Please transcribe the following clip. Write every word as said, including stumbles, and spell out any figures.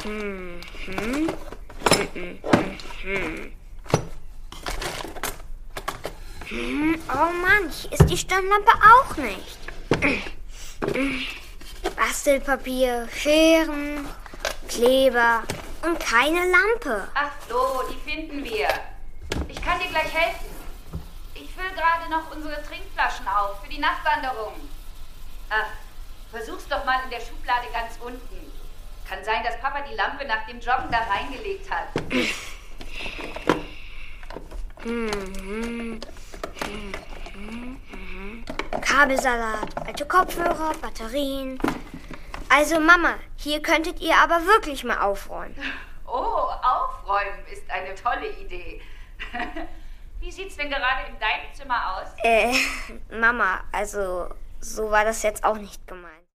Hm, hm. Hm, hm, hm. Oh Mann, hier ist die Stirnlampe auch nicht. Bastelpapier, Scheren, Kleber und keine Lampe. Ach so, die finden wir. Ich kann dir gleich helfen. Ich fülle gerade noch unsere Trinkflaschen auf für die Nachtwanderung. Ach, versuch's doch mal in der Schublade ganz unten. Kann sein, dass Papa die Lampe nach dem Joggen da reingelegt hat. Kabelsalat, alte Kopfhörer, Batterien. Also Mama, hier könntet ihr aber wirklich mal aufräumen. Oh, aufräumen ist eine tolle Idee. Wie sieht's denn gerade in deinem Zimmer aus? Äh, Mama, also so war das jetzt auch nicht gemeint.